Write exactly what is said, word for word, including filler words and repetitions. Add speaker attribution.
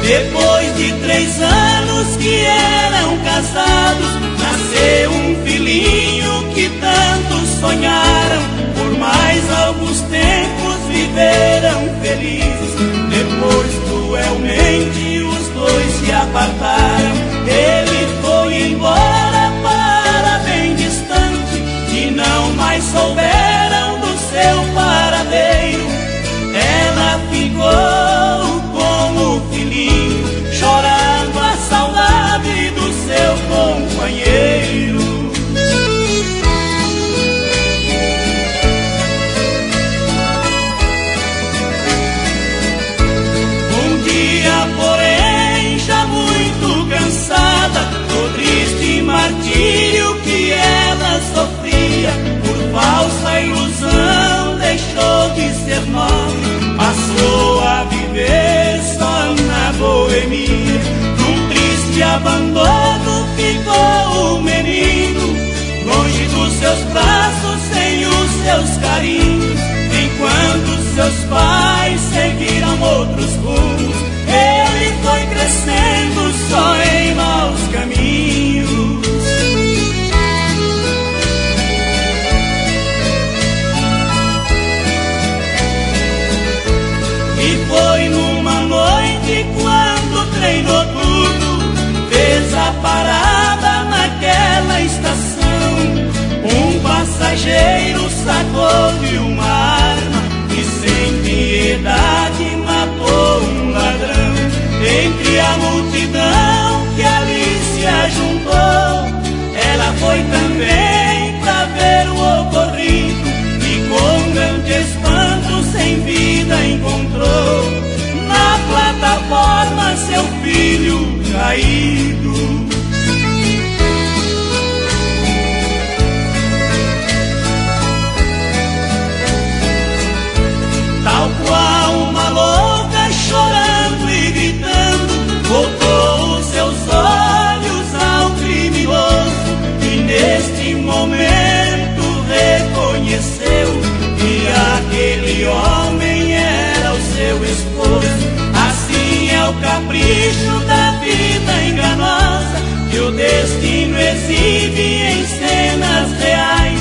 Speaker 1: Depois de três anos que eram casados, nasceu um filhinho que tanto sonharam. Por mais alguns tempos viveram felizes. Depois cruelmente os dois se apartaram. Ele foi embora para bem distante e não mais souberam do seu paradeiro. Ela ficou como o filhinho, chorando a saudade do seu companheiro. Um dia, porém, já muito cansada do triste martírio que ela sofria, por falsa ilusão deixou de ser nobre, passou a viver só na boemia. Num triste abandono ficou o menino, longe dos seus braços, sem os seus carinhos. Enquanto seus pais seguiram outros rumos, ele foi crescendo só em maus caminhos. E foi numa noite quando o trem noturno fez a parada naquela estação. Um passageiro sacou de uma arma e sem piedade matou um ladrão. Entre a multidão que ali se ajuntou, ela foi também pra ver o ocorrido e com grande espanto sem vida encontrou na plataforma seu filho caído. Tal qual uma louca, chorando e gritando, voltou os seus olhos ao criminoso e neste momento reconheceu que aquele homem era o seu esposo. Assim é o capricho da vida enganosa que o destino exibe em cenas reais.